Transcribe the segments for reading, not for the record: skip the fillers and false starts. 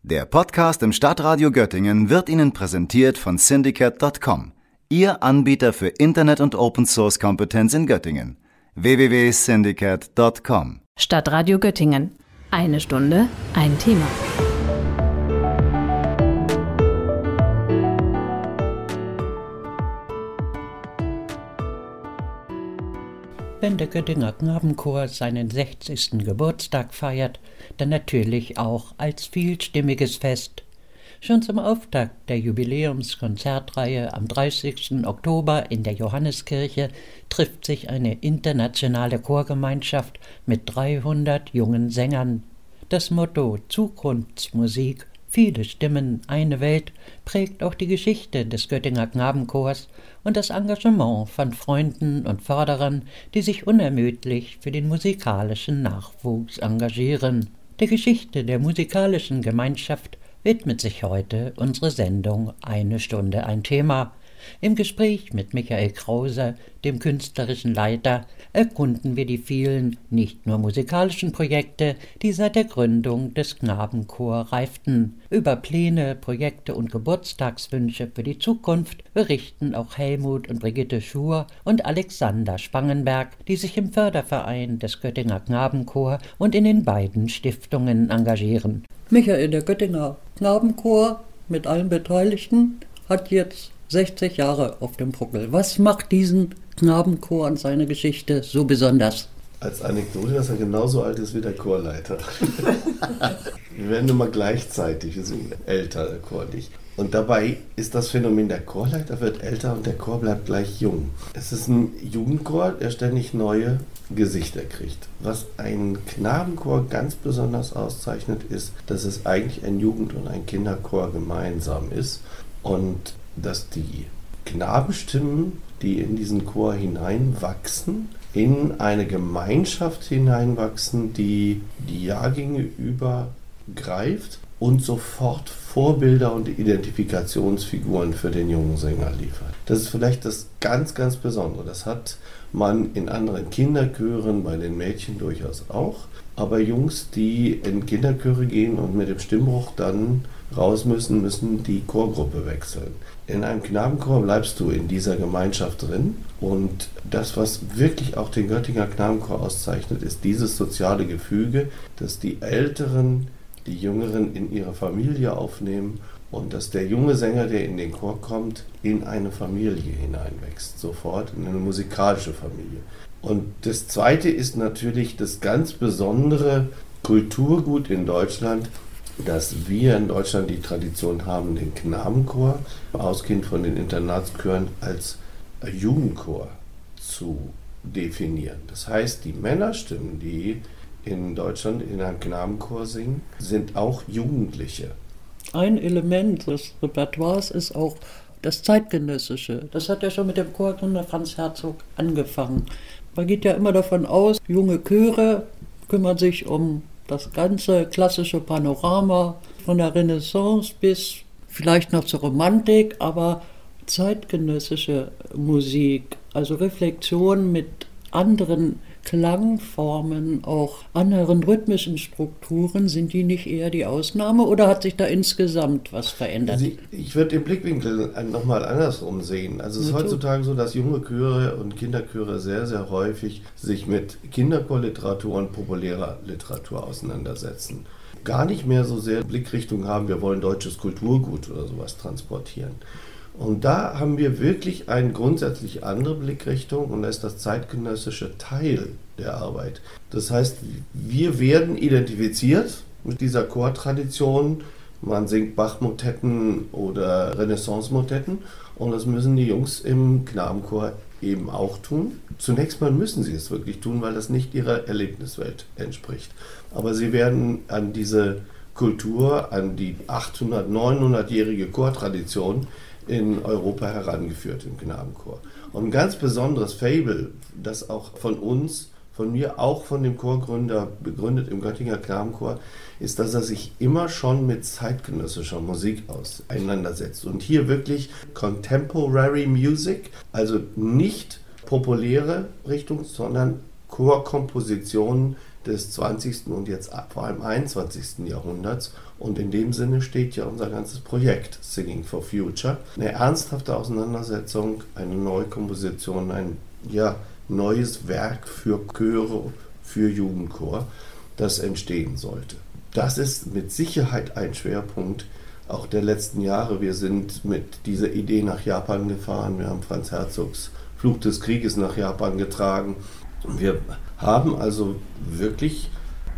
Der Podcast im Stadtradio Göttingen wird Ihnen präsentiert von Syndicate.com, Ihr Anbieter für Internet- und Open-Source-Kompetenz in Göttingen. www.syndicate.com. Stadtradio Göttingen. Eine Stunde, ein Thema. Wenn der Göttinger Knabenchor seinen 60. Geburtstag feiert, dann natürlich auch als vielstimmiges Fest. Schon zum Auftakt der Jubiläumskonzertreihe am 30. Oktober in der Johanneskirche trifft sich eine internationale Chorgemeinschaft mit 300 jungen Sängern. Das Motto Zukunftsmusik, viele Stimmen, eine Welt prägt auch die Geschichte des Göttinger Knabenchors und das Engagement von Freunden und Förderern, die sich unermüdlich für den musikalischen Nachwuchs engagieren. Der Geschichte der musikalischen Gemeinschaft widmet sich heute unsere Sendung Eine Stunde ein Thema. Im Gespräch mit Michael Krause, dem künstlerischen Leiter, erkunden wir die vielen, nicht nur musikalischen Projekte, die seit der Gründung des Knabenchor reiften. Über Pläne, Projekte und Geburtstagswünsche für die Zukunft berichten auch Helmut und Brigitte Schur und Alexander Spangenberg, die sich im Förderverein des Göttinger Knabenchor und in den beiden Stiftungen engagieren. Michael, der Göttinger Knabenchor mit allen Beteiligten hat jetzt 60 Jahre auf dem Buckel. Was macht diesen Knabenchor und seine Geschichte so besonders? Als Anekdote, dass er genauso alt ist wie der Chorleiter. Wir werden immer gleichzeitig, wir sind älter, der Chor nicht. Und dabei ist das Phänomen, der Chorleiter wird älter und der Chor bleibt gleich jung. Es ist ein Jugendchor, der ständig neue Gesichter kriegt. Was einen Knabenchor ganz besonders auszeichnet, ist, dass es eigentlich ein Jugend- und ein Kinderchor gemeinsam ist und dass die Knabenstimmen, die in diesen Chor hineinwachsen, in eine Gemeinschaft hineinwachsen, die die Jahrgänge übergreift und sofort Vorbilder und Identifikationsfiguren für den jungen Sänger liefert. Das ist vielleicht das ganz, ganz Besondere. Das hat man in anderen Kinderchören bei den Mädchen durchaus auch. Aber Jungs, die in Kinderchöre gehen und mit dem Stimmbruch dann raus müssen die Chorgruppe wechseln. In einem Knabenchor bleibst du in dieser Gemeinschaft drin und das, was wirklich auch den Göttinger Knabenchor auszeichnet, ist dieses soziale Gefüge, dass die Älteren die Jüngeren in ihre Familie aufnehmen und dass der junge Sänger, der in den Chor kommt, in eine Familie hineinwächst, sofort in eine musikalische Familie. Und das Zweite ist natürlich das ganz besondere Kulturgut in Deutschland, dass wir in Deutschland die Tradition haben, den Knabenchor, ausgehend von den Internatschören, als Jugendchor zu definieren. Das heißt, die Männerstimmen, die in Deutschland in einem Knabenchor singen, sind auch Jugendliche. Ein Element des Repertoires ist auch das Zeitgenössische. Das hat ja schon mit dem Chorgründer Franz Herzog angefangen. Man geht ja immer davon aus, junge Chöre kümmern sich um das ganze klassische Panorama von der Renaissance bis vielleicht noch zur Romantik, aber zeitgenössische Musik, also Reflexion mit anderen Klangformen, auch anderen rhythmischen Strukturen, sind die nicht eher die Ausnahme oder hat sich da insgesamt was verändert? Ich würde den Blickwinkel nochmal andersrum sehen. Also es ist heutzutage so, dass junge Chöre und Kinderchöre sehr, sehr häufig sich mit Kinderchorliteratur und populärer Literatur auseinandersetzen. Gar nicht mehr so sehr Blickrichtung haben, wir wollen deutsches Kulturgut oder sowas transportieren. Und da haben wir wirklich eine grundsätzlich andere Blickrichtung und das ist das zeitgenössische Teil der Arbeit. Das heißt, wir werden identifiziert mit dieser Chortradition. Man singt Bach-Motetten oder Renaissance-Motetten und das müssen die Jungs im Knabenchor eben auch tun. Zunächst mal müssen sie es wirklich tun, weil das nicht ihrer Erlebniswelt entspricht. Aber sie werden an diese Kultur, an die 800-, 900-jährige Chortradition in Europa herangeführt im Knabenchor. Und ein ganz besonderes Faible, das auch von uns, von mir, auch von dem Chorgründer begründet im Göttinger Knabenchor, ist, dass er sich immer schon mit zeitgenössischer Musik auseinandersetzt. Und hier wirklich Contemporary Music, also nicht populäre Richtung, sondern Chorkompositionen des 20. und jetzt vor allem 21. Jahrhunderts. Und in dem Sinne steht ja unser ganzes Projekt Singing for Future. Eine ernsthafte Auseinandersetzung, eine neue Komposition, ein neues Werk für Chöre, für Jugendchor, das entstehen sollte. Das ist mit Sicherheit ein Schwerpunkt auch der letzten Jahre. Wir sind mit dieser Idee nach Japan gefahren. Wir haben Franz Herzogs Fluch des Krieges nach Japan getragen. Wir haben also wirklich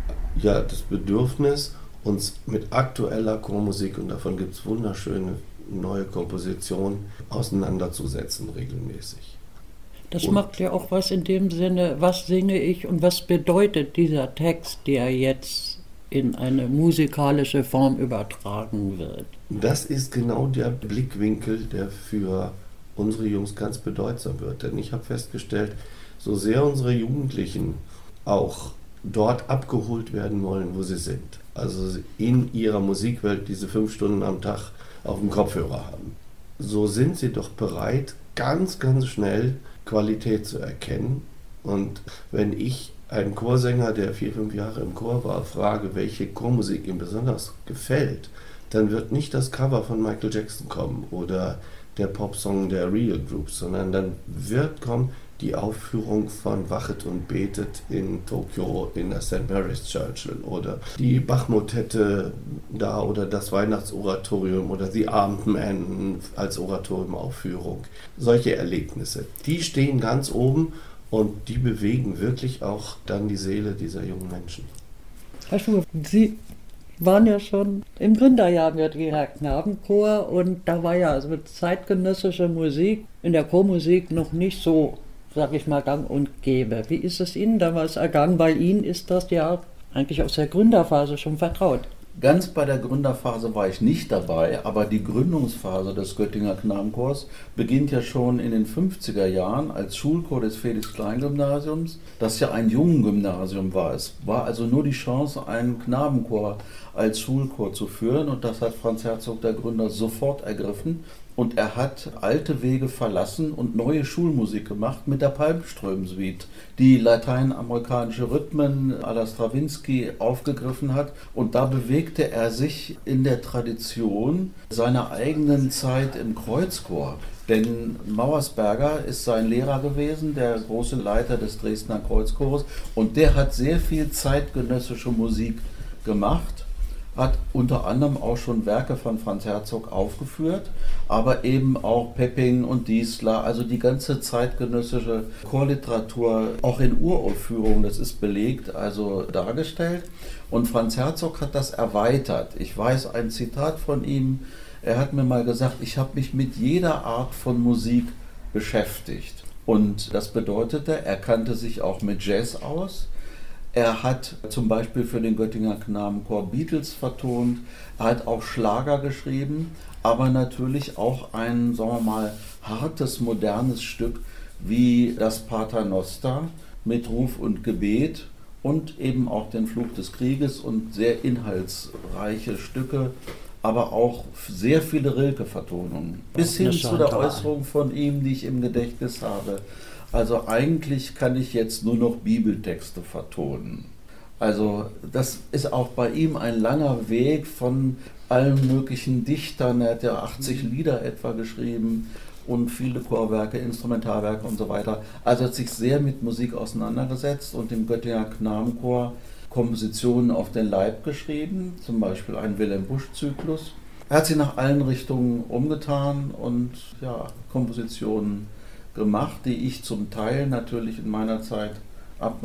das Bedürfnis, uns mit aktueller Chormusik, und davon gibt es wunderschöne neue Kompositionen, auseinanderzusetzen regelmäßig. Das macht ja auch was in dem Sinne, was singe ich und was bedeutet dieser Text, der jetzt in eine musikalische Form übertragen wird. Das ist genau der Blickwinkel, der für unsere Jungs ganz bedeutsam wird. Denn ich habe festgestellt, so sehr unsere Jugendlichen auch dort abgeholt werden wollen, wo sie sind, also in ihrer Musikwelt diese 5 Stunden am Tag auf dem Kopfhörer haben, so sind sie doch bereit, ganz, ganz schnell Qualität zu erkennen. Und wenn ich einen Chorsänger, der 4-5 Jahre im Chor war, frage, welche Chormusik ihm besonders gefällt, dann wird nicht das Cover von Michael Jackson kommen oder der Popsong der Real Groups, sondern dann wird kommen die Aufführung von Wachet und Betet in Tokio in der St. Mary's Church oder die Bach-Motette da oder das Weihnachtsoratorium oder die Abendman als Oratoriumaufführung. Solche Erlebnisse, die stehen ganz oben und die bewegen wirklich auch dann die Seele dieser jungen Menschen. Herr Schuh, Sie waren ja schon im Gründerjahr mit Wiener Knabenchor und da war ja also mit zeitgenössischer Musik in der Chormusik noch nicht so, sag ich mal, gang und gäbe. Wie ist es Ihnen damals ergangen? Weil Ihnen ist das ja eigentlich aus der Gründerphase schon vertraut. Ganz bei der Gründerphase war ich nicht dabei, aber die Gründungsphase des Göttinger Knabenchors beginnt ja schon in den 50er Jahren als Schulchor des Felix-Klein-Gymnasiums, das ja ein Jungengymnasium war. Es war also nur die Chance, einen Knabenchor als Schulchor zu führen und das hat Franz Herzog, der Gründer, sofort ergriffen. Und er hat alte Wege verlassen und neue Schulmusik gemacht mit der Palmström-Suite, die lateinamerikanische Rhythmen à la Stravinsky aufgegriffen hat. Und da bewegte er sich in der Tradition seiner eigenen Zeit im Kreuzchor. Denn Mauersberger ist sein Lehrer gewesen, der große Leiter des Dresdner Kreuzchores. Und der hat sehr viel zeitgenössische Musik gemacht. Hat unter anderem auch schon Werke von Franz Herzog aufgeführt, aber eben auch Pepping und Diesler, also die ganze zeitgenössische Chorliteratur, auch in Uraufführungen, das ist belegt, also dargestellt. Und Franz Herzog hat das erweitert. Ich weiß ein Zitat von ihm, er hat mir mal gesagt, ich habe mich mit jeder Art von Musik beschäftigt. Und das bedeutete, er kannte sich auch mit Jazz aus. Er hat zum Beispiel für den Göttinger Knabenchor Beatles vertont, er hat auch Schlager geschrieben, aber natürlich auch ein, sagen wir mal, hartes, modernes Stück wie das Paternoster mit Ruf und Gebet und eben auch den Fluch des Krieges und sehr inhaltsreiche Stücke, aber auch sehr viele Rilke-Vertonungen. Bis hin zu der Äußerung von ihm, die ich im Gedächtnis habe. Also eigentlich kann ich jetzt nur noch Bibeltexte vertonen. Also das ist auch bei ihm ein langer Weg von allen möglichen Dichtern. Er hat ja 80 Lieder etwa geschrieben und viele Chorwerke, Instrumentalwerke und so weiter. Also er hat sich sehr mit Musik auseinandergesetzt und dem Göttinger Knabenchor Kompositionen auf den Leib geschrieben, zum Beispiel einen Wilhelm-Busch-Zyklus. Er hat sie nach allen Richtungen umgetan und Kompositionen gemacht, die ich zum Teil natürlich in meiner Zeit ab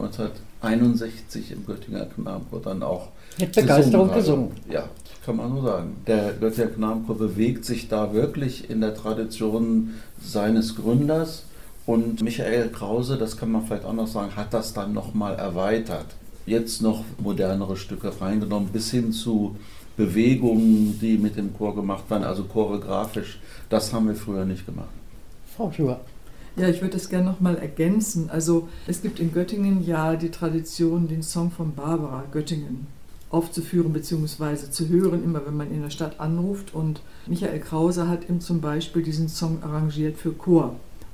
1961 im Göttinger Knabenchor dann auch mit Begeisterung gesungen. Ja, kann man so sagen. Der Göttinger Knabenchor bewegt sich da wirklich in der Tradition seines Gründers und Michael Krause, das kann man vielleicht auch noch sagen, hat das dann nochmal erweitert. Jetzt noch modernere Stücke reingenommen, bis hin zu Bewegungen, die mit dem Chor gemacht werden, also choreografisch. Das haben wir früher nicht gemacht. Frau Schur. Ja, ich würde das gerne nochmal ergänzen. Also es gibt in Göttingen ja die Tradition, den Song von Barbara Göttingen aufzuführen bzw. zu hören, immer wenn man in der Stadt anruft. Und Michael Krause hat ihm zum Beispiel diesen Song arrangiert für Chor.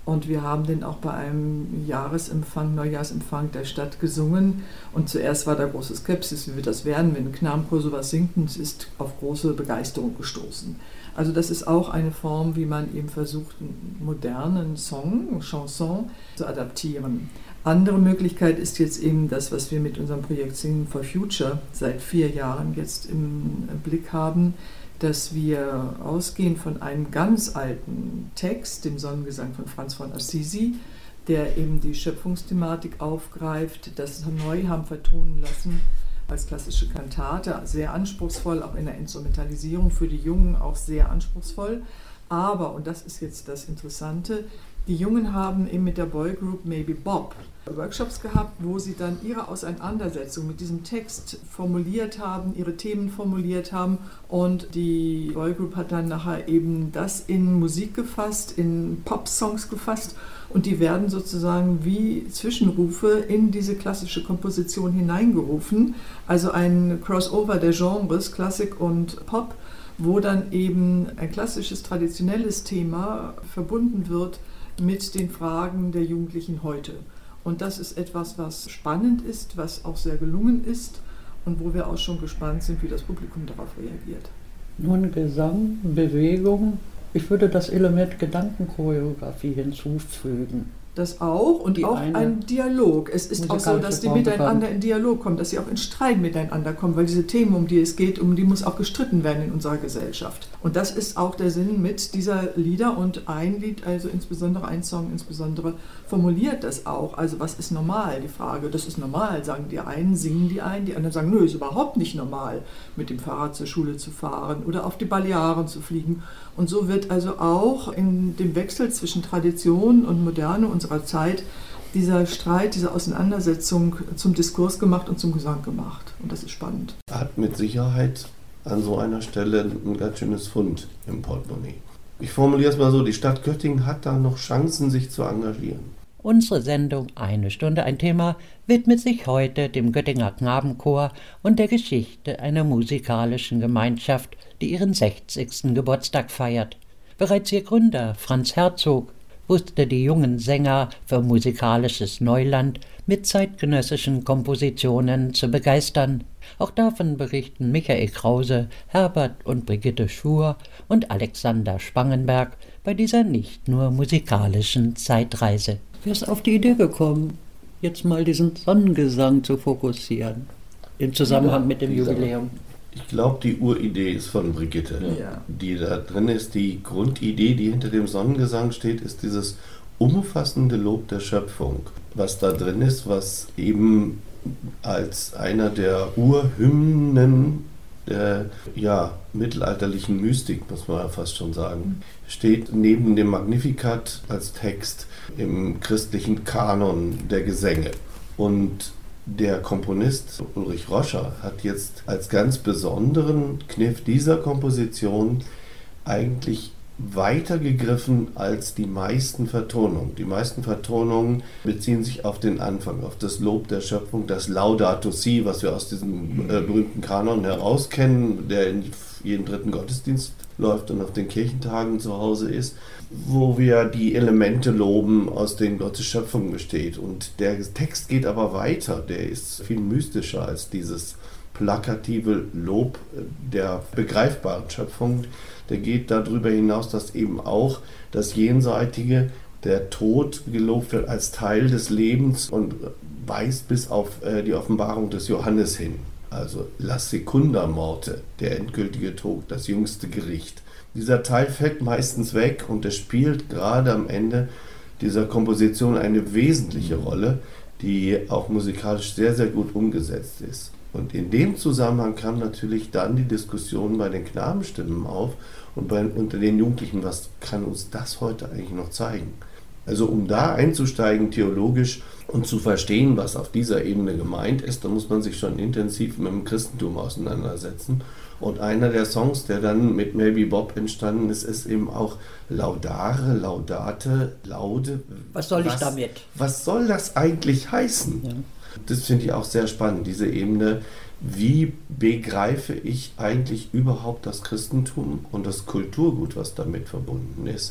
Und wir haben den auch bei einem Neujahrsempfang der Stadt gesungen. Und zuerst war da große Skepsis, wie wird das werden, wenn ein Knabenchor sowas singt. Und es ist auf große Begeisterung gestoßen. Also das ist auch eine Form, wie man eben versucht, einen modernen Song, Chanson, zu adaptieren. Andere Möglichkeit ist jetzt eben das, was wir mit unserem Projekt Singen for Future seit 4 Jahren jetzt im Blick haben, dass wir ausgehen von einem ganz alten Text, dem Sonnengesang von Franz von Assisi, der eben die Schöpfungsthematik aufgreift, das neu haben vertonen lassen als klassische Kantate, sehr anspruchsvoll, auch in der Instrumentalisierung für die Jungen auch sehr anspruchsvoll. Aber, und das ist jetzt das Interessante, die Jungen haben eben mit der Boygroup Maybe Bob Workshops gehabt, wo sie dann ihre Auseinandersetzung mit diesem Text formuliert haben, ihre Themen formuliert haben, und die Boygroup hat dann nachher eben das in Musik gefasst, in Pop-Songs gefasst, und die werden sozusagen wie Zwischenrufe in diese klassische Komposition hineingerufen, also ein Crossover der Genres, Klassik und Pop, wo dann eben ein klassisches, traditionelles Thema verbunden wird mit den Fragen der Jugendlichen heute. Und das ist etwas, was spannend ist, was auch sehr gelungen ist und wo wir auch schon gespannt sind, wie das Publikum darauf reagiert. Nun Gesang, Bewegung. Ich würde das Element Gedankenchoreografie hinzufügen. Das auch und auch ein Dialog. Es ist auch so, dass die miteinander in Dialog kommen, dass sie auch in Streit miteinander kommen, weil diese Themen, um die es geht, um die muss auch gestritten werden in unserer Gesellschaft. Und das ist auch der Sinn mit dieser Lieder, und ein Lied, also insbesondere ein Song formuliert das auch. Also was ist normal? Die Frage, das ist normal, sagen die einen, singen die einen, die anderen sagen, nö, ist überhaupt nicht normal, mit dem Fahrrad zur Schule zu fahren oder auf die Balearen zu fliegen. Und so wird also auch in dem Wechsel zwischen Tradition und Moderne unserer Zeit dieser Streit, diese Auseinandersetzung zum Diskurs gemacht und zum Gesang gemacht. Und das ist spannend. Hat mit Sicherheit an so einer Stelle ein ganz schönes Fund im Portemonnaie. Ich formuliere es mal so, die Stadt Göttingen hat da noch Chancen, sich zu engagieren. Unsere Sendung Eine Stunde ein Thema widmet sich heute dem Göttinger Knabenchor und der Geschichte einer musikalischen Gemeinschaft, die ihren 60. Geburtstag feiert. Bereits ihr Gründer Franz Herzog wusste die jungen Sänger für musikalisches Neuland mit zeitgenössischen Kompositionen zu begeistern. Auch davon berichten Michael Krause, Herbert und Brigitte Schur und Alexander Spangenberg bei dieser nicht nur musikalischen Zeitreise. Wer ist auf die Idee gekommen, jetzt mal diesen Sonnengesang zu fokussieren, im Zusammenhang mit dem Jubiläum? Ich glaube, die Uridee ist von Brigitte, die da drin ist. Die Grundidee, die hinter dem Sonnengesang steht, ist dieses umfassende Lob der Schöpfung, was da drin ist, was eben als einer der Urhymnen der mittelalterlichen Mystik, muss man ja fast schon sagen, steht neben dem Magnificat als Text im christlichen Kanon der Gesänge. Und der Komponist Ulrich Roscher hat jetzt als ganz besonderen Kniff dieser Komposition eigentlich weiter gegriffen als die meisten Vertonungen. Die meisten Vertonungen beziehen sich auf den Anfang, auf das Lob der Schöpfung, das Laudato Si, was wir aus diesem berühmten Kanon herauskennen, der in jeden dritten Gottesdienst läuft und auf den Kirchentagen zu Hause ist, wo wir die Elemente loben, aus denen Gottes Schöpfung besteht. Und der Text geht aber weiter, der ist viel mystischer als dieses plakative Lob der begreifbaren Schöpfung. Der geht darüber hinaus, dass eben auch das Jenseitige, der Tod, gelobt wird als Teil des Lebens und weist bis auf die Offenbarung des Johannes hin. Also La Secunda Morte, der endgültige Tod, das jüngste Gericht. Dieser Teil fällt meistens weg und es spielt gerade am Ende dieser Komposition eine wesentliche Rolle, die auch musikalisch sehr, sehr gut umgesetzt ist. Und in dem Zusammenhang kam natürlich dann die Diskussion bei den Knabenstimmen auf und unter den Jugendlichen, was kann uns das heute eigentlich noch zeigen? Also um da einzusteigen theologisch und zu verstehen, was auf dieser Ebene gemeint ist, da muss man sich schon intensiv mit dem Christentum auseinandersetzen. Und einer der Songs, der dann mit Maybe Bob entstanden ist, ist eben auch Laudare, Laudate, Laude. Was soll ich damit? Was soll das eigentlich heißen? Ja. Das finde ich auch sehr spannend, diese Ebene. Wie begreife ich eigentlich überhaupt das Christentum und das Kulturgut, was damit verbunden ist?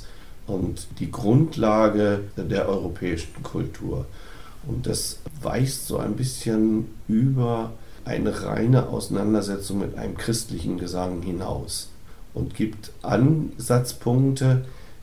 und die Grundlage der europäischen Kultur. Und das weist so ein bisschen über eine reine Auseinandersetzung mit einem christlichen Gesang hinaus und gibt Ansatzpunkte,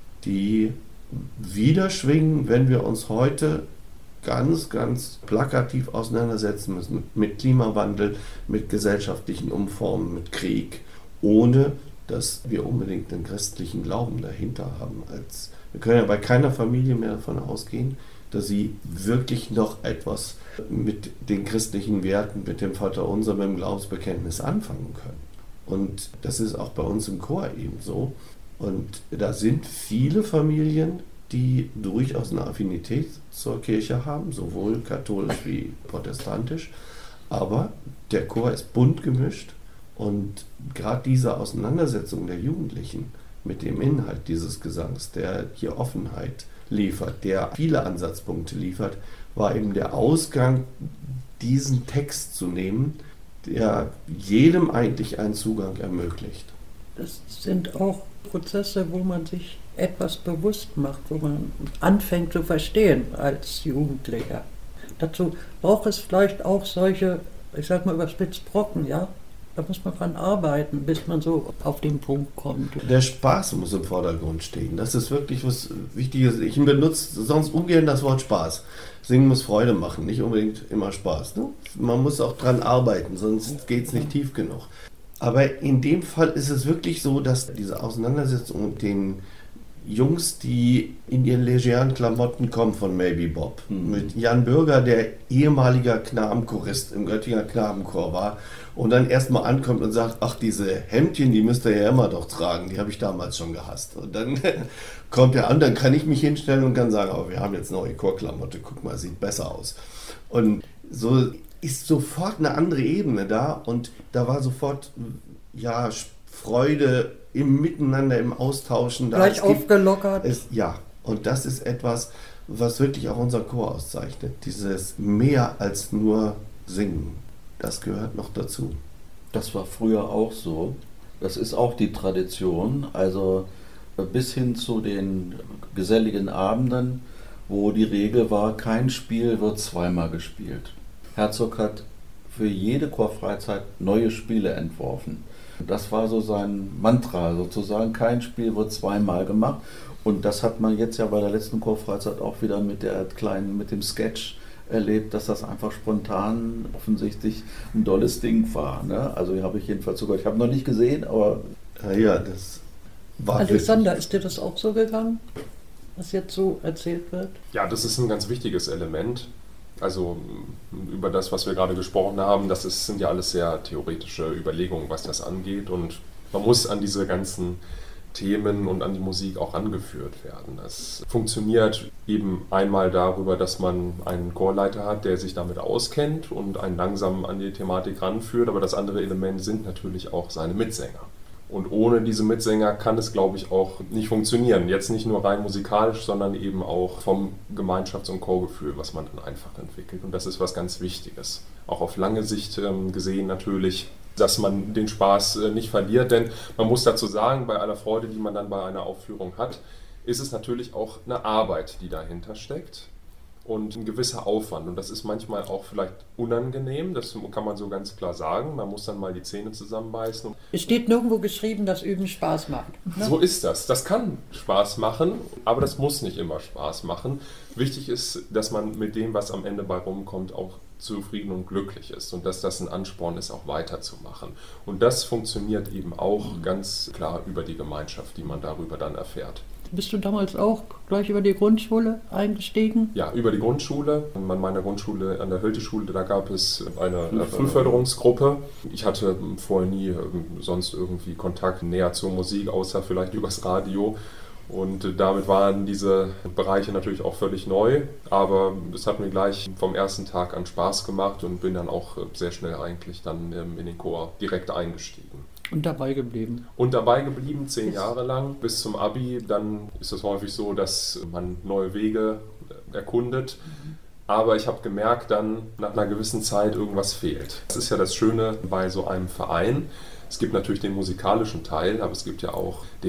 die widerschwingen, wenn wir uns heute ganz, ganz plakativ auseinandersetzen müssen mit Klimawandel, mit gesellschaftlichen Umformen, mit Krieg, ohne dass wir unbedingt den christlichen Glauben dahinter haben. Wir können ja bei keiner Familie mehr davon ausgehen, dass sie wirklich noch etwas mit den christlichen Werten, mit dem Vaterunser, mit dem Glaubensbekenntnis anfangen können. Und das ist auch bei uns im Chor eben so. Und da sind viele Familien, die durchaus eine Affinität zur Kirche haben, sowohl katholisch wie protestantisch. Aber der Chor ist bunt gemischt und gerade diese Auseinandersetzung der Jugendlichen mit dem Inhalt dieses Gesangs, der hier Offenheit liefert, der viele Ansatzpunkte liefert, war eben der Ausgang, diesen Text zu nehmen, der jedem eigentlich einen Zugang ermöglicht. Das sind auch Prozesse, wo man sich etwas bewusst macht, wo man anfängt zu verstehen als Jugendlicher. Dazu braucht es vielleicht auch solche, ich sag mal überspitzt, Brocken, ja? Da muss man dran arbeiten, bis man so auf den Punkt kommt. Der Spaß muss im Vordergrund stehen. Das ist wirklich was Wichtiges. Ich benutze sonst ungern das Wort Spaß. Singen muss Freude machen, nicht unbedingt immer Spaß. Ne? Man muss auch dran arbeiten, sonst geht es nicht tief genug. Aber in dem Fall ist es wirklich so, dass diese Auseinandersetzung mit den Jungs, die in ihren legeren Klamotten kommen von Maybe Bob, mit Jan Bürger, der ehemaliger Knabenchorist im Göttinger Knabenchor war und dann erstmal ankommt und sagt, ach, diese Hemdchen, die müsst ihr ja immer doch tragen, die habe ich damals schon gehasst. Und dann kommt er an, dann kann ich mich hinstellen und kann sagen, aber wir haben jetzt neue Chorklamotte, guck mal, sieht besser aus. Und so ist sofort eine andere Ebene da und da war sofort, ja, Freude im Miteinander, im Austauschen. Gleich aufgelockert. Ja, und das ist etwas, was wirklich auch unser Chor auszeichnet. Dieses mehr als nur Singen, das gehört noch dazu. Das war früher auch so. Das ist auch die Tradition. Also bis hin zu den geselligen Abenden, wo die Regel war, kein Spiel wird zweimal gespielt. Herzog hat für jede Chorfreizeit neue Spiele entworfen. Das war so sein Mantra sozusagen, kein Spiel wird zweimal gemacht. Und das hat man jetzt ja bei der letzten Chorfreizeit auch wieder mit dem Sketch erlebt, dass das einfach spontan offensichtlich ein dolles Ding war. Ne? Also habe ich jedenfalls sogar, ich habe noch nicht gesehen, aber... Ja, das war Alexander, wirklich. ist dir das auch so gegangen, was jetzt so erzählt wird? Ja, das ist ein ganz wichtiges Element. Also über das, was wir gerade gesprochen haben, sind ja alles sehr theoretische Überlegungen, was das angeht. Und man muss an diese ganzen Themen und an die Musik auch angeführt werden. Es funktioniert eben einmal darüber, dass man einen Chorleiter hat, der sich damit auskennt und einen langsam an die Thematik ranführt. Aber das andere Element sind natürlich auch seine Mitsänger. Und ohne diese Mitsänger kann es, glaube ich, auch nicht funktionieren. Jetzt nicht nur rein musikalisch, sondern eben auch vom Gemeinschafts- und Chorgefühl, was man dann einfach entwickelt. Und das ist was ganz Wichtiges. Auch auf lange Sicht gesehen natürlich, dass man den Spaß nicht verliert. Denn man muss dazu sagen, bei aller Freude, die man dann bei einer Aufführung hat, ist es natürlich auch eine Arbeit, die dahinter steckt. Und ein gewisser Aufwand. Und das ist manchmal auch vielleicht unangenehm, das kann man so ganz klar sagen. Man muss dann mal die Zähne zusammenbeißen. Es steht nirgendwo geschrieben, dass Üben Spaß macht. Ne? So ist das. Das kann Spaß machen, aber das muss nicht immer Spaß machen. Wichtig ist, dass man mit dem, was am Ende bei rumkommt, auch zufrieden und glücklich ist. Und dass das ein Ansporn ist, auch weiterzumachen. Und das funktioniert eben auch ganz klar über die Gemeinschaft, die man darüber dann erfährt. Bist du damals auch gleich über die Grundschule eingestiegen? Ja, über die Grundschule. An meiner Grundschule, an der Hölty-Schule, da gab es eine Frühförderungsgruppe. Ich hatte vorher nie sonst irgendwie Kontakt näher zur Musik, außer vielleicht übers Radio. Und damit waren diese Bereiche natürlich auch völlig neu. Aber es hat mir gleich vom ersten Tag an Spaß gemacht und bin dann auch sehr schnell eigentlich dann in den Chor direkt eingestiegen. Und dabei geblieben. Und dabei geblieben, 10 Jahre lang, bis zum Abi. Dann ist es häufig so, dass man neue Wege erkundet. Aber ich habe gemerkt, dann nach einer gewissen Zeit irgendwas fehlt. Das ist ja das Schöne bei so einem Verein. Es gibt natürlich den musikalischen Teil, aber es gibt ja auch den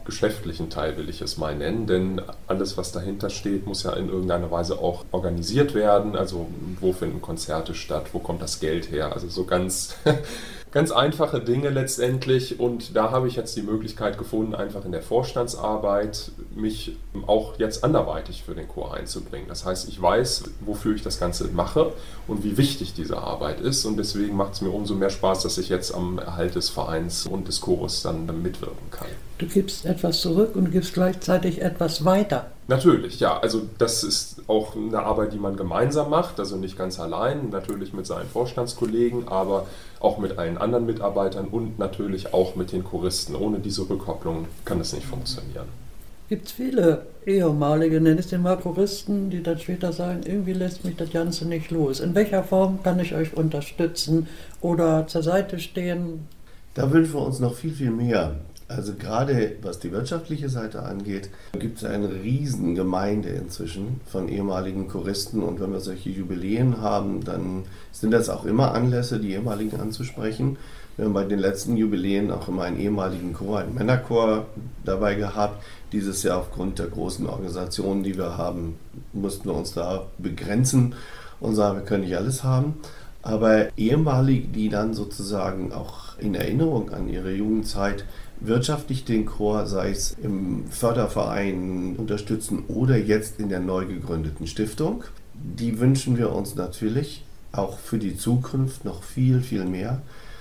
geschäftlichen Teil, will ich es mal nennen, denn alles, was dahinter steht, muss ja in irgendeiner Weise auch organisiert werden. Also wo finden Konzerte statt, wo kommt das Geld her? Also so ganz einfache Dinge letztendlich, und da habe ich jetzt die Möglichkeit gefunden, einfach in der Vorstandsarbeit mich auch jetzt anderweitig für den Chor einzubringen. Das heißt, ich weiß, wofür ich das Ganze mache und wie wichtig diese Arbeit ist, und deswegen macht es mir umso mehr Spaß, dass ich jetzt am Erhalt des Vereins und des Chores dann mitwirken kann. Du gibst etwas zurück und gibst gleichzeitig etwas weiter. Natürlich, ja. Also das ist auch eine Arbeit, die man gemeinsam macht, also nicht ganz allein, natürlich mit seinen Vorstandskollegen, aber auch mit allen anderen Mitarbeitern und natürlich auch mit den Choristen. Ohne diese Rückkopplung kann es nicht funktionieren. Gibt es viele ehemalige, nenne ich es mal Choristen, die dann später sagen, irgendwie lässt mich das Ganze nicht los. In welcher Form kann ich euch unterstützen oder zur Seite stehen? Da wünschen wir uns noch viel, viel mehr. Also gerade was die wirtschaftliche Seite angeht, gibt es eine riesen Gemeinde inzwischen von ehemaligen Choristen, und wenn wir solche Jubiläen haben, dann sind das auch immer Anlässe, die ehemaligen anzusprechen. Wir haben bei den letzten Jubiläen auch immer einen ehemaligen Chor, einen Männerchor dabei gehabt. Dieses Jahr aufgrund der großen Organisationen, die wir haben, mussten wir uns da begrenzen und sagen, wir können nicht alles haben. Aber ehemalige, die dann sozusagen auch in Erinnerung an ihre Jugendzeit wirtschaftlich den Chor, sei es im Förderverein, unterstützen oder jetzt in der neu gegründeten Stiftung, die wünschen wir uns natürlich auch für die Zukunft noch viel, viel mehr.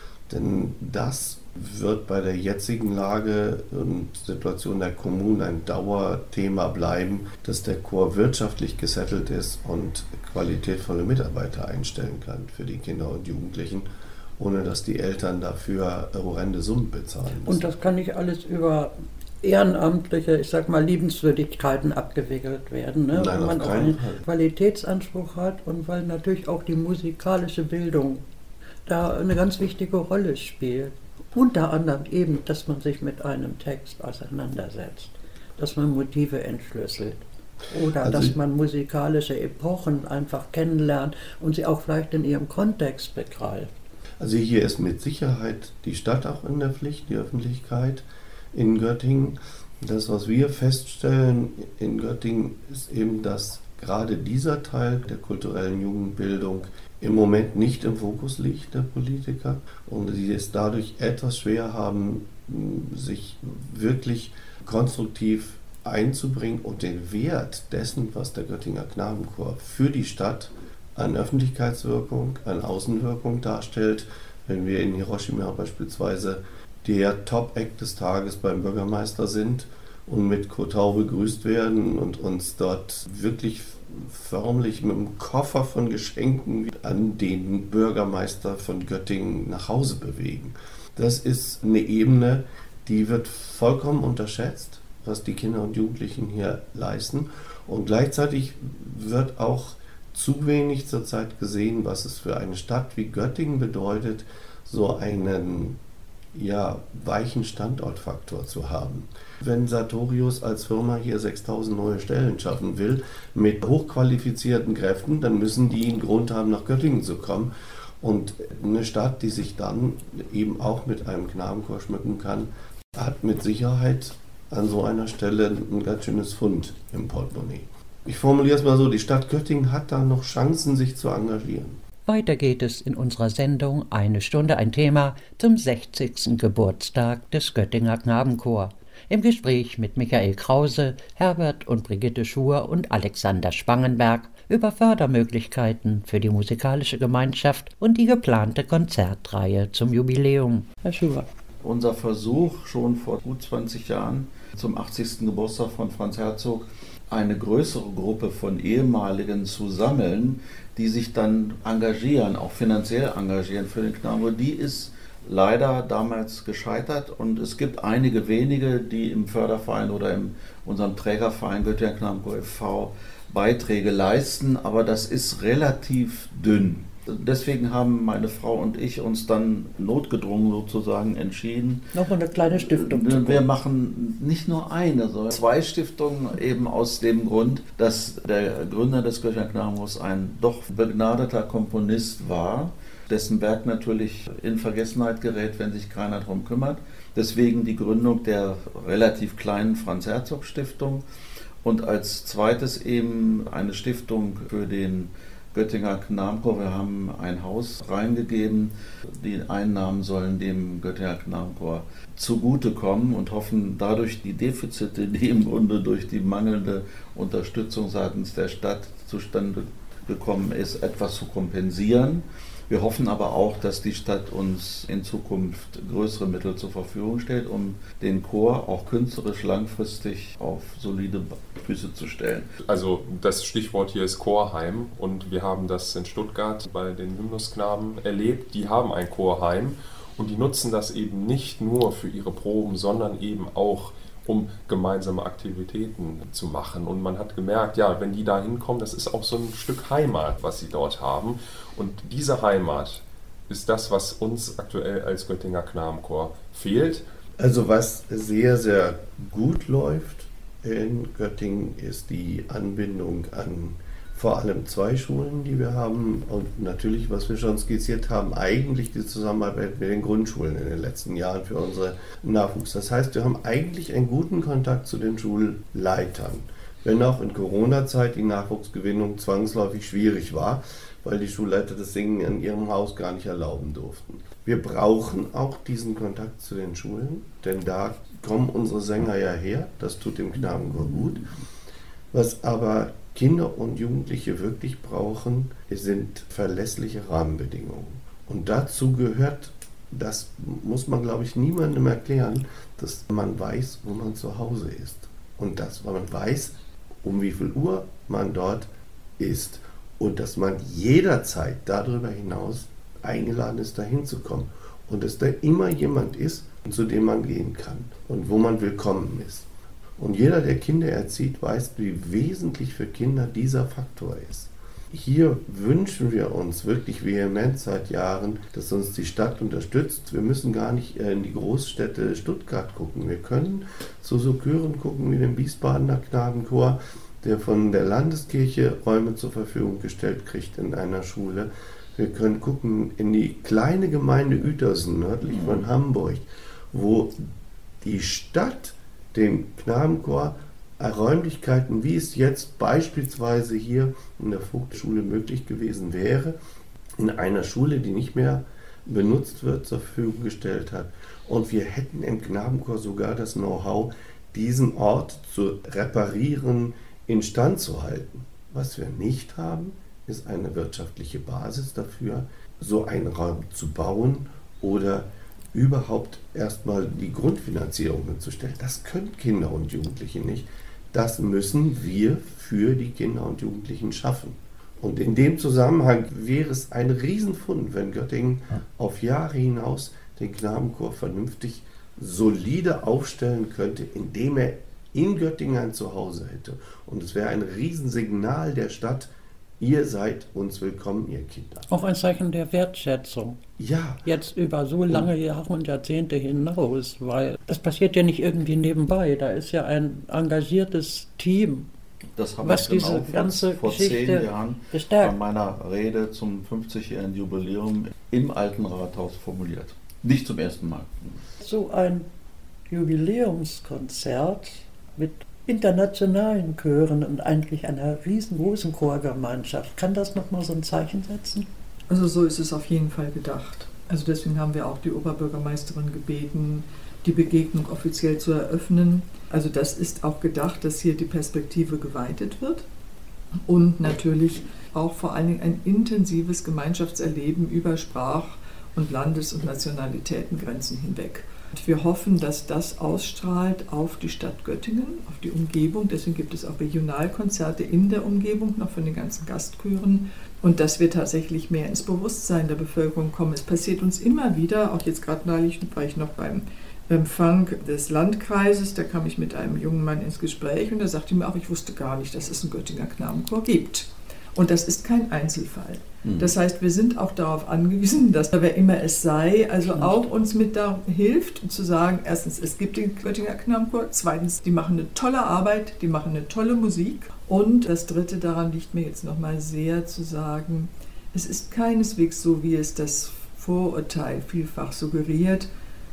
Denn das wird bei der jetzigen Lage und Situation der Kommunen ein Dauerthema bleiben, dass der Chor wirtschaftlich gesettelt ist und qualitätvolle Mitarbeiter einstellen kann für die Kinder und Jugendlichen, ohne dass die Eltern dafür horrende Summen bezahlen müssen. Und das kann nicht alles über ehrenamtliche, ich sag mal, Liebenswürdigkeiten abgewickelt werden, ne? Nein, weil man auf auch keinen einen Fall. Qualitätsanspruch hat und weil natürlich auch die musikalische Bildung da eine ganz wichtige Rolle spielt. Unter anderem eben, dass man sich mit einem Text auseinandersetzt, dass man Motive entschlüsselt oder dass man musikalische Epochen einfach kennenlernt und sie auch vielleicht in ihrem Kontext begreift. Also hier ist mit Sicherheit die Stadt auch in der Pflicht, die Öffentlichkeit in Göttingen. Das, was wir feststellen in Göttingen, ist eben, dass gerade dieser Teil der kulturellen Jugendbildung im Moment nicht im Fokus liegt der Politiker und die es dadurch etwas schwer haben, sich wirklich konstruktiv einzubringen und den Wert dessen, was der Göttinger Knabenchor für die Stadt an Öffentlichkeitswirkung, an Außenwirkung darstellt. Wenn wir in Hiroshima beispielsweise der Top-Act des Tages beim Bürgermeister sind und mit Kotau begrüßt werden und uns dort wirklich förmlich mit einem Koffer von Geschenken an den Bürgermeister von Göttingen nach Hause bewegen. Das ist eine Ebene, die wird vollkommen unterschätzt, was die Kinder und Jugendlichen hier leisten. Und gleichzeitig wird auch zu wenig zurzeit gesehen, was es für eine Stadt wie Göttingen bedeutet, so einen weichen Standortfaktor zu haben. Wenn Sartorius als Firma hier 6.000 neue Stellen schaffen will, mit hochqualifizierten Kräften, dann müssen die einen Grund haben, nach Göttingen zu kommen. Und eine Stadt, die sich dann eben auch mit einem Knabenchor schmücken kann, hat mit Sicherheit an so einer Stelle ein ganz schönes Pfund im Portemonnaie. Ich formuliere es mal so, die Stadt Göttingen hat da noch Chancen, sich zu engagieren. Weiter geht es in unserer Sendung Eine Stunde ein Thema zum 60. Geburtstag des Göttinger Knabenchor. Im Gespräch mit Michael Krause, Herbert und Brigitte Schur und Alexander Spangenberg über Fördermöglichkeiten für die musikalische Gemeinschaft und die geplante Konzertreihe zum Jubiläum. Herr Schur. Unser Versuch schon vor gut 20 Jahren zum 80. Geburtstag von Franz Herzog, eine größere Gruppe von Ehemaligen zu sammeln, die sich dann engagieren, auch finanziell engagieren für den Knabenchor, die ist leider damals gescheitert und es gibt einige wenige, die im Förderverein oder in unserem Trägerverein Göttinger Knabenchor e.V. Beiträge leisten, aber das ist relativ dünn. Deswegen haben meine Frau und ich uns dann notgedrungen sozusagen entschieden. Noch eine kleine Stiftung. Wir machen nicht nur eine, sondern 2 Stiftungen, eben aus dem Grund, dass der Gründer des Göttinger Knabenchors ein doch begnadeter Komponist war, dessen Werk natürlich in Vergessenheit gerät, wenn sich keiner darum kümmert. Deswegen die Gründung der relativ kleinen Franz-Herzog-Stiftung und als zweites eben eine Stiftung für den Göttinger Knabenchor. Wir haben ein Haus reingegeben. Die Einnahmen sollen dem Göttinger Knabenchor zugutekommen und hoffen dadurch die Defizite, die im Grunde durch die mangelnde Unterstützung seitens der Stadt zustande gekommen ist, etwas zu kompensieren. Wir hoffen aber auch, dass die Stadt uns in Zukunft größere Mittel zur Verfügung stellt, um den Chor auch künstlerisch langfristig auf solide Füße zu stellen. Also das Stichwort hier ist Chorheim und wir haben das in Stuttgart bei den Hymnusknaben erlebt. Die haben ein Chorheim und die nutzen das eben nicht nur für ihre Proben, sondern eben auch um gemeinsame Aktivitäten zu machen. Und man hat gemerkt, ja, wenn die da hinkommen, das ist auch so ein Stück Heimat, was sie dort haben. Und diese Heimat ist das, was uns aktuell als Göttinger Knabenchor fehlt. Also was sehr, sehr gut läuft in Göttingen ist die Anbindung an vor allem 2 Schulen, die wir haben und natürlich, was wir schon skizziert haben, eigentlich die Zusammenarbeit mit den Grundschulen in den letzten Jahren für unsere Nachwuchs. Das heißt, wir haben eigentlich einen guten Kontakt zu den Schulleitern, wenn auch in Corona-Zeit die Nachwuchsgewinnung zwangsläufig schwierig war, weil die Schulleiter das Singen in ihrem Haus gar nicht erlauben durften. Wir brauchen auch diesen Kontakt zu den Schulen, denn da kommen unsere Sänger ja her, das tut dem Knabenchor gut. Was aber Kinder und Jugendliche wirklich brauchen, sind verlässliche Rahmenbedingungen. Und dazu gehört, das muss man, glaube ich, niemandem erklären, dass man weiß, wo man zu Hause ist. Und dass man weiß, um wie viel Uhr man dort ist. Und dass man jederzeit darüber hinaus eingeladen ist, dahin zu kommen. Und dass da immer jemand ist, zu dem man gehen kann und wo man willkommen ist. Und jeder, der Kinder erzieht, weiß, wie wesentlich für Kinder dieser Faktor ist. Hier wünschen wir uns wirklich vehement seit Jahren, dass uns die Stadt unterstützt. Wir müssen gar nicht in die Großstädte Stuttgart gucken. Wir können zu so Chören gucken wie dem Wiesbadener Knabenchor, der von der Landeskirche Räume zur Verfügung gestellt kriegt in einer Schule. Wir können gucken in die kleine Gemeinde Uetersen, nördlich von Hamburg, wo die Stadt dem Knabenchor Räumlichkeiten, wie es jetzt beispielsweise hier in der Vogtschule möglich gewesen wäre, in einer Schule, die nicht mehr benutzt wird, zur Verfügung gestellt hat. Und wir hätten im Knabenchor sogar das Know-how, diesen Ort zu reparieren, instand zu halten. Was wir nicht haben, ist eine wirtschaftliche Basis dafür, so einen Raum zu bauen oder überhaupt erstmal die Grundfinanzierungen zu stellen. Das können Kinder und Jugendliche nicht. Das müssen wir für die Kinder und Jugendlichen schaffen. Und in dem Zusammenhang wäre es ein Riesenfund, wenn Göttingen auf Jahre hinaus den Knabenchor vernünftig solide aufstellen könnte, indem er in Göttingen ein Zuhause hätte. Und es wäre ein Riesensignal der Stadt: Ihr seid uns willkommen, ihr Kinder. Auch ein Zeichen der Wertschätzung. Ja. Jetzt über so lange Jahre und Jahrzehnte hinaus, weil das passiert ja nicht irgendwie nebenbei. Da ist ja ein engagiertes Team, Das habe was ich diese genau ganze vor Geschichte 10 Jahren bei bestärkt. meiner Rede zum 50-jährigen Jubiläum im Alten Rathaus formuliert. Nicht zum ersten Mal. So ein Jubiläumskonzert mit internationalen Chören und eigentlich einer riesengroßen Chorgemeinschaft. Kann das nochmal so ein Zeichen setzen? Also so ist es auf jeden Fall gedacht. Also deswegen haben wir auch die Oberbürgermeisterin gebeten, die Begegnung offiziell zu eröffnen. Also das ist auch gedacht, dass hier die Perspektive geweitet wird und natürlich auch vor allen Dingen ein intensives Gemeinschaftserleben über Sprach- und Landes- und Nationalitätengrenzen hinweg. Und wir hoffen, dass das ausstrahlt auf die Stadt Göttingen, auf die Umgebung. Deswegen gibt es auch Regionalkonzerte in der Umgebung, noch von den ganzen Gastchören. Und dass wir tatsächlich mehr ins Bewusstsein der Bevölkerung kommen. Es passiert uns immer wieder, auch jetzt gerade neulich war ich noch beim Empfang des Landkreises, da kam ich mit einem jungen Mann ins Gespräch und er sagte mir auch, ich wusste gar nicht, dass es einen Göttinger Knabenchor gibt. Und das ist kein Einzelfall. Das heißt, wir sind auch darauf angewiesen, dass wer immer es sei, also auch uns mit da hilft, zu sagen, erstens, es gibt den Göttinger Knabenchor, zweitens, die machen eine tolle Arbeit, die machen eine tolle Musik und das Dritte, daran liegt mir jetzt nochmal sehr zu sagen, es ist keineswegs so, wie es das Vorurteil vielfach suggeriert,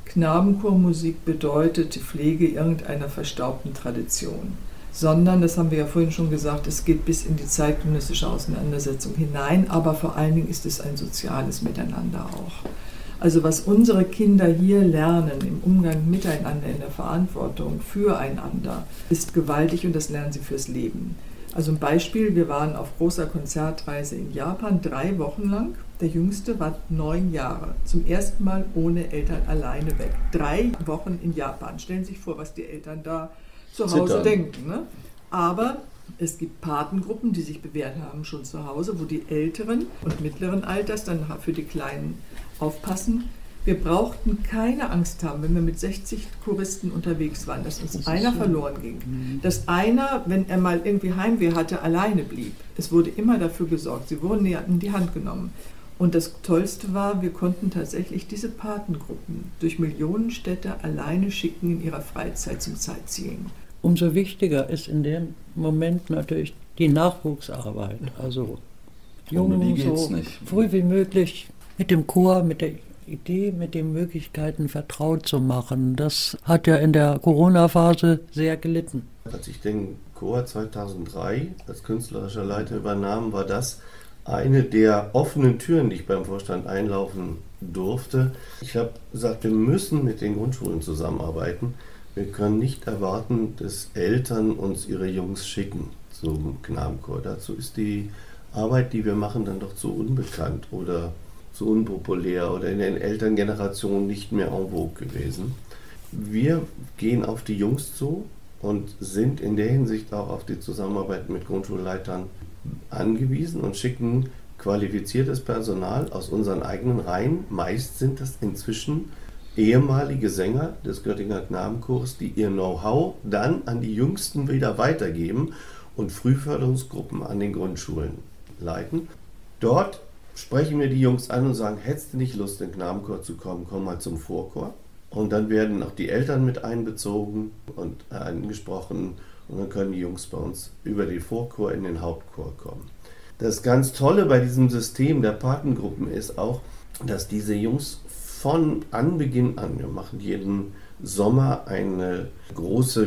Knabenchormusik bedeutet die Pflege irgendeiner verstaubten Tradition, sondern, das haben wir ja vorhin schon gesagt, es geht bis in die zeitgenössische Auseinandersetzung hinein, aber vor allen Dingen ist es ein soziales Miteinander auch. Also was unsere Kinder hier lernen im Umgang miteinander, in der Verantwortung füreinander, ist gewaltig und das lernen sie fürs Leben. Also ein Beispiel, wir waren auf großer Konzertreise in Japan 3 Wochen lang. Der Jüngste war 9 Jahre, zum ersten Mal ohne Eltern alleine weg. 3 Wochen in Japan. Stellen Sie sich vor, was die Eltern da zu Hause denken. Ne? Aber es gibt Patengruppen, die sich bewährt haben schon zu Hause, wo die Älteren und mittleren Alters dann für die Kleinen aufpassen. Wir brauchten keine Angst haben, wenn wir mit 60 Choristen unterwegs waren, dass uns einer verloren ging. Dass einer, wenn er mal irgendwie Heimweh hatte, alleine blieb. Es wurde immer dafür gesorgt. Sie wurden in die Hand genommen. Und das Tollste war, wir konnten tatsächlich diese Patengruppen durch Millionenstädte alleine schicken in ihrer Freizeit zum Sightseeing. Umso wichtiger ist in dem Moment natürlich die Nachwuchsarbeit. Also Jungen so früh wie möglich mit dem Chor, mit der Idee, mit den Möglichkeiten vertraut zu machen. Das hat ja in der Corona-Phase sehr gelitten. Als ich den Chor 2003 als künstlerischer Leiter übernahm, war das eine der offenen Türen, die ich beim Vorstand einlaufen durfte. Ich habe gesagt, wir müssen mit den Grundschulen zusammenarbeiten. Wir können nicht erwarten, dass Eltern uns ihre Jungs schicken zum Knabenchor. Dazu ist die Arbeit, die wir machen, dann doch zu unbekannt oder zu unpopulär oder in den Elterngenerationen nicht mehr en vogue gewesen. Wir gehen auf die Jungs zu und sind in der Hinsicht auch auf die Zusammenarbeit mit Grundschulleitern angewiesen und schicken qualifiziertes Personal aus unseren eigenen Reihen. Meist sind das inzwischen ehemalige Sänger des Göttinger Knabenchors, die ihr Know-how dann an die Jüngsten wieder weitergeben und Frühförderungsgruppen an den Grundschulen leiten. Dort sprechen wir die Jungs an und sagen, hättest du nicht Lust, in den Knabenchor zu kommen, komm mal zum Vorchor. Und dann werden auch die Eltern mit einbezogen und angesprochen und dann können die Jungs bei uns über den Vorchor in den Hauptchor kommen. Das ganz Tolle bei diesem System der Patengruppen ist auch, dass diese Jungs von Anbeginn an, wir machen jeden Sommer eine große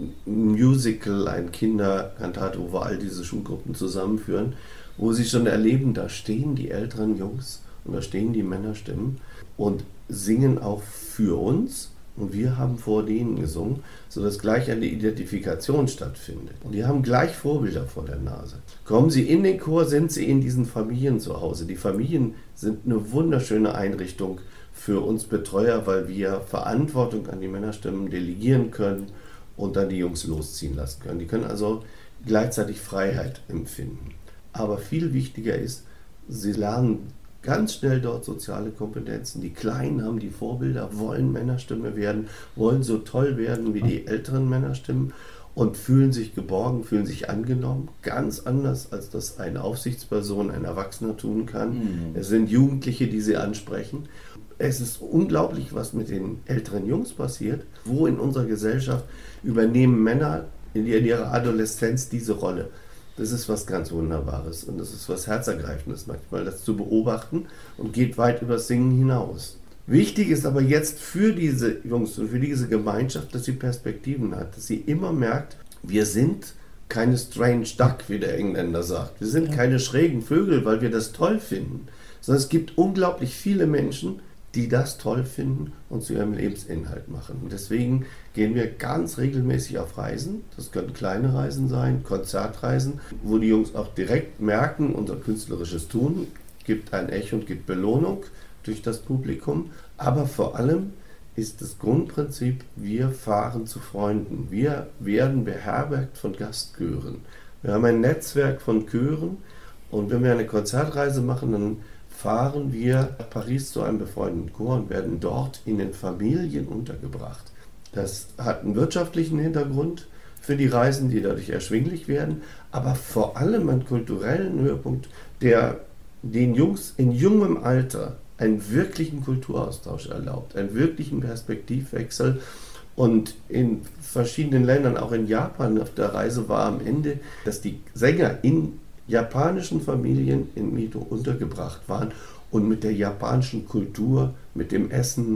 Musical, ein Kinderkantate, wo wir all diese Schulgruppen zusammenführen, wo sie schon erleben, da stehen die älteren Jungs und da stehen die Männerstimmen und singen auch für uns und wir haben vor denen gesungen, sodass gleich eine Identifikation stattfindet. Und die haben gleich Vorbilder vor der Nase. Kommen sie in den Chor, sind sie in diesen Familien zu Hause. Die Familien sind eine wunderschöne Einrichtung für uns Betreuer, weil wir Verantwortung an die Männerstimmen delegieren können und dann die Jungs losziehen lassen können. Die können also gleichzeitig Freiheit empfinden. Aber viel wichtiger ist, sie lernen ganz schnell dort soziale Kompetenzen. Die Kleinen haben die Vorbilder, wollen Männerstimme werden, wollen so toll werden wie die älteren Männerstimmen und fühlen sich geborgen, fühlen sich angenommen. Ganz anders, als das eine Aufsichtsperson, ein Erwachsener tun kann. Es sind Jugendliche, die sie ansprechen. Es ist unglaublich, was mit den älteren Jungs passiert. Wo in unserer Gesellschaft übernehmen Männer in ihrer Adoleszenz diese Rolle? Das ist was ganz Wunderbares und das ist was Herzergreifendes manchmal, das zu beobachten und geht weit über das Singen hinaus. Wichtig ist aber jetzt für diese Jungs und für diese Gemeinschaft, dass sie Perspektiven hat, dass sie immer merkt, wir sind keine strange duck, wie der Engländer sagt. Wir sind keine schrägen Vögel, weil wir das toll finden, sondern es gibt unglaublich viele Menschen, die das toll finden und zu ihrem Lebensinhalt machen. Und deswegen gehen wir ganz regelmäßig auf Reisen. Das können kleine Reisen sein, Konzertreisen, wo die Jungs auch direkt merken, unser künstlerisches Tun gibt ein Echo und gibt Belohnung durch das Publikum. Aber vor allem ist das Grundprinzip, wir fahren zu Freunden. Wir werden beherbergt von Gastchören. Wir haben ein Netzwerk von Chören und wenn wir eine Konzertreise machen, dann fahren wir nach Paris zu einem befreundeten Chor und werden dort in den Familien untergebracht. Das hat einen wirtschaftlichen Hintergrund für die Reisen, die dadurch erschwinglich werden, aber vor allem einen kulturellen Höhepunkt, der den Jungs in jungem Alter einen wirklichen Kulturaustausch erlaubt, einen wirklichen Perspektivwechsel. Und in verschiedenen Ländern, auch in Japan auf der Reise war am Ende, dass die Sänger in japanischen Familien in Mito untergebracht waren und mit der japanischen Kultur, mit dem Essen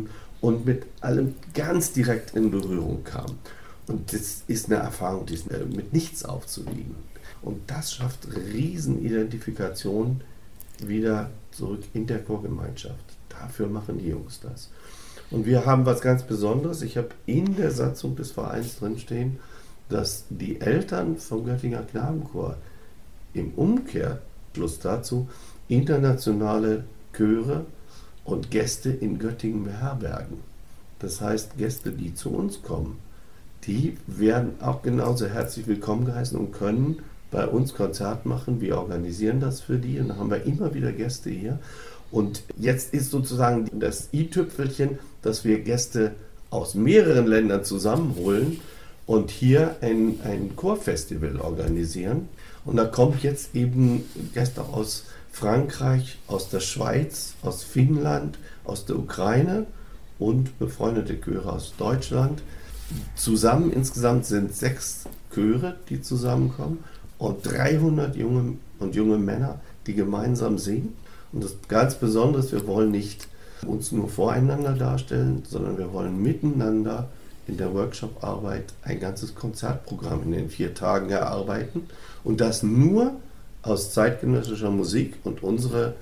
und mit allem ganz direkt in Berührung kam. Und das ist eine Erfahrung, die ist mit nichts aufzuwiegen. Und das schafft Riesenidentifikation wieder zurück in der Chorgemeinschaft. Dafür machen die Jungs das. Und wir haben was ganz Besonderes. Ich habe in der Satzung des Vereins drinstehen, dass die Eltern vom Göttinger Knabenchor im Umkehrschluss dazu internationale Chöre und Gäste in Göttingen beherbergen. Das heißt, Gäste, die zu uns kommen, die werden auch genauso herzlich willkommen geheißen und können bei uns Konzert machen. Wir organisieren das für die und dann haben wir immer wieder Gäste hier. Und jetzt ist sozusagen das i-Tüpfelchen, dass wir Gäste aus mehreren Ländern zusammenholen und hier ein Chorfestival organisieren. Und da kommen jetzt eben Gäste aus Frankreich, aus der Schweiz, aus Finnland, aus der Ukraine und befreundete Chöre aus Deutschland. Zusammen insgesamt sind 6 Chöre, die zusammenkommen und 300 junge Männer, die gemeinsam singen. Und das ganz Besondere ist, wir wollen nicht uns nur voreinander darstellen, sondern wir wollen miteinander in der Workshop-Arbeit ein ganzes Konzertprogramm in den 4 Tagen erarbeiten und das nur aus zeitgenössischer Musik und unser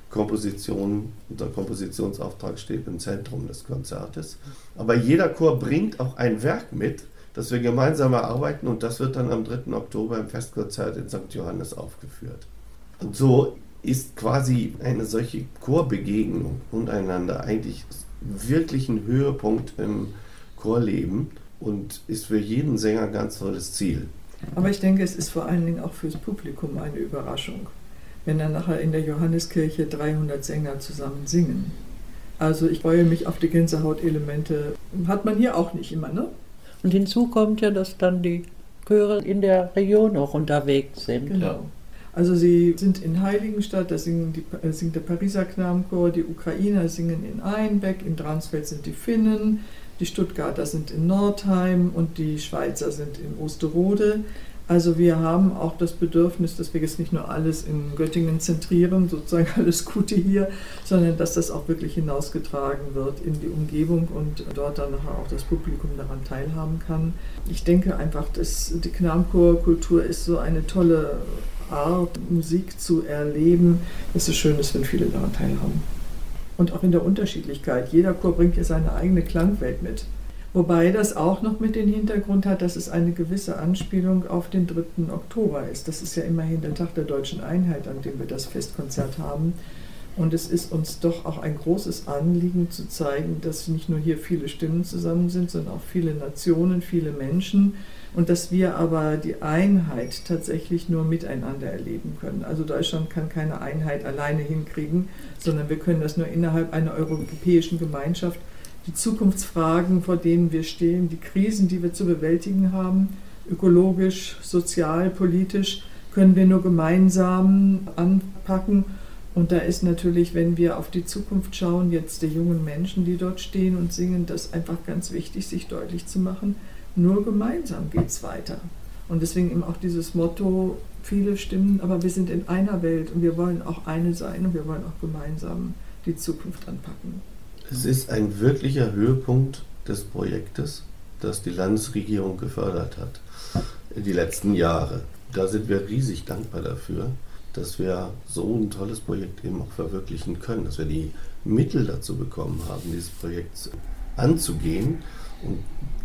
Kompositionsauftrag steht im Zentrum des Konzertes. Aber jeder Chor bringt auch ein Werk mit, das wir gemeinsam erarbeiten und das wird dann am 3. Oktober im Festkonzert in St. Johannes aufgeführt. Und so ist quasi eine solche Chorbegegnung untereinander eigentlich wirklich ein Höhepunkt im Chorleben und ist für jeden Sänger ein ganz tolles Ziel. Aber ich denke, es ist vor allen Dingen auch fürs Publikum eine Überraschung, wenn dann nachher in der Johanneskirche 300 Sänger zusammen singen. Also ich freue mich auf die Gänsehautelemente. Hat man hier auch nicht immer, ne? Und hinzu kommt ja, dass dann die Chöre in der Region auch unterwegs sind. Genau. Also sie sind in Heiligenstadt, da singt der Pariser Knabenchor, die Ukrainer singen in Einbeck, in Dransfeld sind die Finnen, die Stuttgarter sind in Nordheim und die Schweizer sind in Osterode. Also wir haben auch das Bedürfnis, dass wir jetzt nicht nur alles in Göttingen zentrieren, sozusagen alles Gute hier, sondern dass das auch wirklich hinausgetragen wird in die Umgebung und dort dann nachher auch das Publikum daran teilhaben kann. Ich denke einfach, dass die Knabenchorkultur ist so eine tolle Art, Musik zu erleben, dass es schön ist, wenn viele daran teilhaben. Und auch in der Unterschiedlichkeit. Jeder Chor bringt ja seine eigene Klangwelt mit. Wobei das auch noch mit den Hintergrund hat, dass es eine gewisse Anspielung auf den 3. Oktober ist. Das ist ja immerhin der Tag der Deutschen Einheit, an dem wir das Festkonzert haben. Und es ist uns doch auch ein großes Anliegen zu zeigen, dass nicht nur hier viele Stimmen zusammen sind, sondern auch viele Nationen, viele Menschen. Und dass wir aber die Einheit tatsächlich nur miteinander erleben können. Also Deutschland kann keine Einheit alleine hinkriegen, sondern wir können das nur innerhalb einer europäischen Gemeinschaft. Die Zukunftsfragen, vor denen wir stehen, die Krisen, die wir zu bewältigen haben, ökologisch, sozial, politisch, können wir nur gemeinsam anpacken. Und da ist natürlich, wenn wir auf die Zukunft schauen, jetzt der jungen Menschen, die dort stehen und singen, das einfach ganz wichtig, sich deutlich zu machen, nur gemeinsam geht es weiter. Und deswegen eben auch dieses Motto, viele Stimmen, aber wir sind in einer Welt und wir wollen auch eine sein und wir wollen auch gemeinsam die Zukunft anpacken. Es ist ein wirklicher Höhepunkt des Projektes, das die Landesregierung gefördert hat die letzten Jahre. Da sind wir riesig dankbar dafür, dass wir so ein tolles Projekt eben auch verwirklichen können, dass wir die Mittel dazu bekommen haben, dieses Projekt anzugehen. Und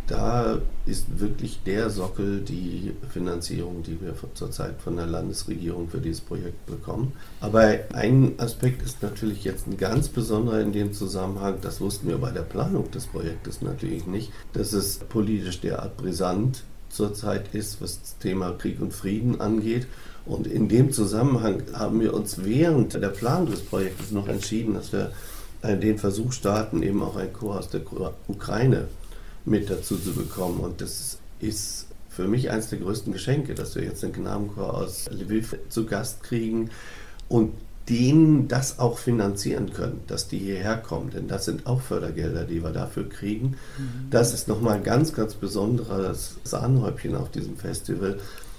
da ist wirklich der Sockel die Finanzierung, die wir zurzeit von der Landesregierung für dieses Projekt bekommen. Aber ein Aspekt ist natürlich jetzt ein ganz besonderer in dem Zusammenhang, das wussten wir bei der Planung des Projektes natürlich nicht, dass es politisch derart brisant zurzeit ist, was das Thema Krieg und Frieden angeht. Und in dem Zusammenhang haben wir uns während der Planung des Projektes noch entschieden, dass wir den Versuch starten, eben auch ein Chor aus der Ukraine mit dazu zu bekommen. Und das ist für mich eines der größten Geschenke, dass wir jetzt einen Knabenchor aus Lviv zu Gast kriegen und denen das auch finanzieren können, dass die hierher kommen. Denn das sind auch Fördergelder, die wir dafür kriegen. Das ist nochmal ein ganz, ganz besonderes Sahnehäubchen auf diesem Festival,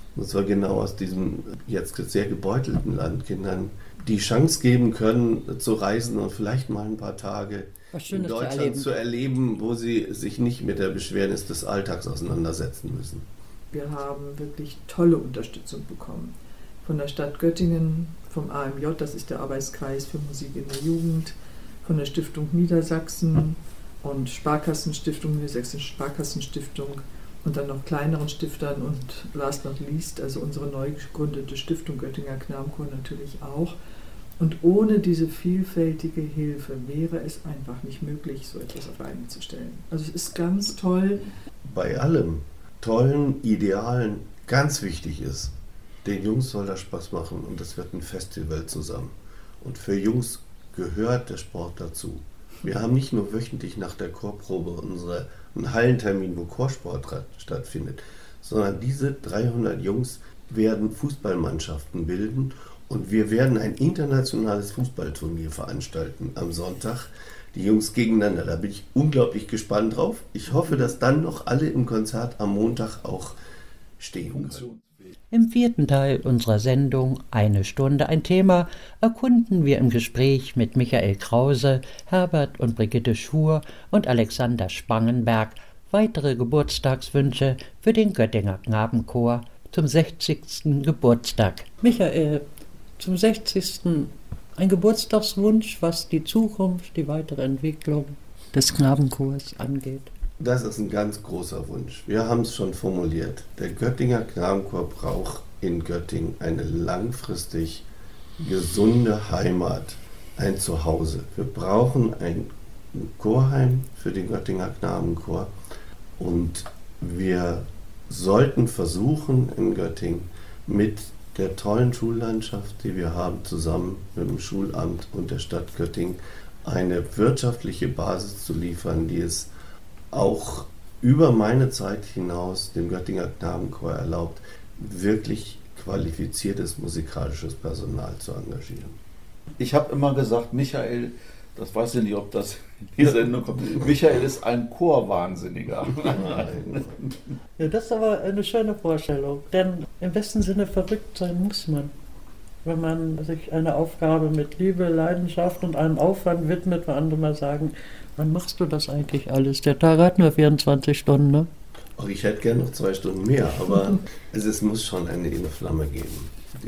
dass wir genau aus diesem jetzt sehr gebeutelten Land Kindern die Chance geben können, zu reisen und vielleicht mal ein paar Tage in Deutschland zu erleben, wo sie sich nicht mit der Beschwernis des Alltags auseinandersetzen müssen. Wir haben wirklich tolle Unterstützung bekommen. Von der Stadt Göttingen, vom AMJ, das ist der Arbeitskreis für Musik in der Jugend, von der Stiftung Niedersachsen und Sparkassenstiftung, Niedersächsische Sparkassenstiftung und dann noch kleineren Stiftern und last not least, also unsere neu gegründete Stiftung Göttinger Knabenchor natürlich auch. Und ohne diese vielfältige Hilfe wäre es einfach nicht möglich, so etwas auf Beine zu stellen. Also es ist ganz toll. Bei allem Tollen, Idealen, ganz wichtig ist, den Jungs soll das Spaß machen und es wird ein Festival zusammen. Und für Jungs gehört der Sport dazu. Wir haben nicht nur wöchentlich nach der Chorprobe einen Hallentermin, wo Chorsport stattfindet, sondern diese 300 Jungs werden Fußballmannschaften bilden und wir werden ein internationales Fußballturnier veranstalten am Sonntag. Die Jungs gegeneinander, da bin ich unglaublich gespannt drauf. Ich hoffe, dass dann noch alle im Konzert am Montag auch stehen können. Im 4. Teil unserer Sendung Eine Stunde ein Thema erkunden wir im Gespräch mit Michael Krause, Herbert und Brigitte Schur und Alexander Spangenberg weitere Geburtstagswünsche für den Göttinger Knabenchor zum 60. Geburtstag. Michael, zum 60. ein Geburtstagswunsch, was die Zukunft, die weitere Entwicklung des Knabenchors angeht. Das ist ein ganz großer Wunsch. Wir haben es schon formuliert. Der Göttinger Knabenchor braucht in Göttingen eine langfristig gesunde Heimat, ein Zuhause. Wir brauchen ein Chorheim für den Göttinger Knabenchor und wir sollten versuchen in Göttingen mit der tollen Schullandschaft, die wir haben, zusammen mit dem Schulamt und der Stadt Göttingen eine wirtschaftliche Basis zu liefern, die es auch über meine Zeit hinaus dem Göttinger Knabenchor erlaubt, wirklich qualifiziertes musikalisches Personal zu engagieren. Ich habe immer gesagt, Michael, das weiß ich nicht, ob das in die Sendung kommt, Michael ist ein Chorwahnsinniger. Nein. Ja, das ist aber eine schöne Vorstellung, denn im besten Sinne verrückt sein muss man. Wenn man sich einer Aufgabe mit Liebe, Leidenschaft und einem Aufwand widmet, wo andere mal sagen, wann machst du das eigentlich alles? Der Tag hat nur 24 Stunden, ne? Auch ich hätte gerne noch 2 Stunden mehr, aber es muss schon eine innere Flamme geben,